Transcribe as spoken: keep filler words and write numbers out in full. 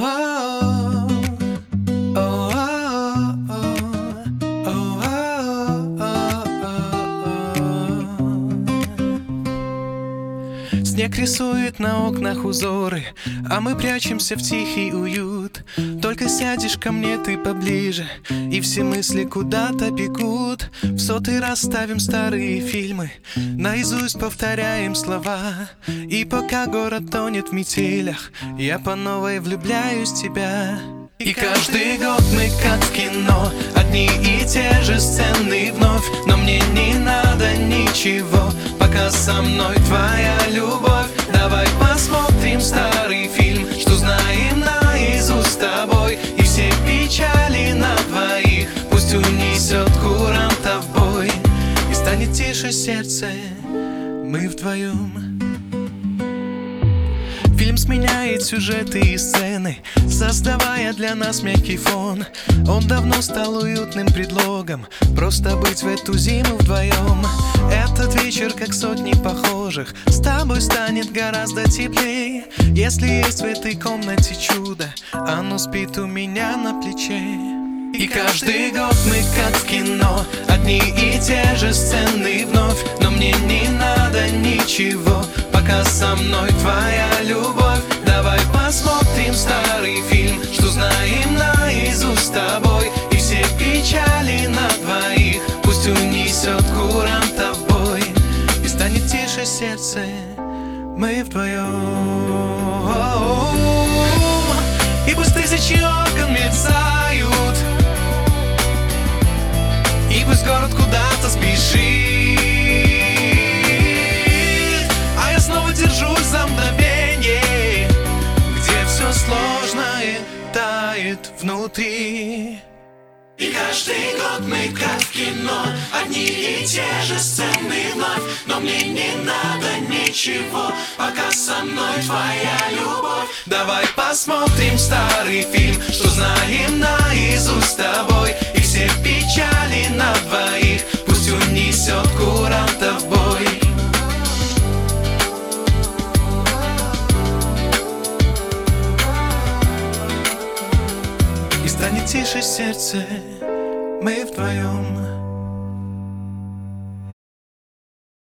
Снег рисует на окнах узоры, а мы прячемся в тихий уют. Только сядешь ко мне ты поближе, и все мысли куда-то бегут. В сотый раз ставим старые фильмы, наизусть повторяем слова. И пока город тонет в метелях, я по новой влюбляюсь в тебя. И каждый год мы как в кино, одни и те же сцены вновь. Но мне не надо ничего, пока со мной твоя любовь. Давай посмотрим старый фильм, что знаем наизусть с тобой. И все печали на двоих пусть унесет куранта в бой. И станет тише сердце, мы вдвоем. Фильм сменяет сюжеты и сцены, создавая для нас мягкий фон. Он давно стал уютным предлогом просто быть в эту зиму вдвоем. Этот вечер, как сотни похожих, с тобой станет гораздо теплее. Если есть в этой комнате чудо, оно спит у меня на плече. И каждый год мы как в кино, одни и те же сцены вновь. Но мне не надо ничего, пока со мной твоя любовь. Давай посмотрим старый фильм, что знаем наизусть с тобой. И все печали на двоих пусть унесет куранта в бой. И станет тише сердце, мы вдвоем. И пусть тысячи окон мерцают, и пусть город куда-то спешит, а я снова держусь за мгновенье, где все сложное тает внутри. И каждый год мы как в кино, одни и те же сцены вновь. Но мне не надо ничего, пока со мной твоя любовь. Давай посмотрим старый фильм, что знаем наизусть с тобой. И все печали на двоих пусть унесет куранта в бой. И станет тише сердце, мы вдвоем.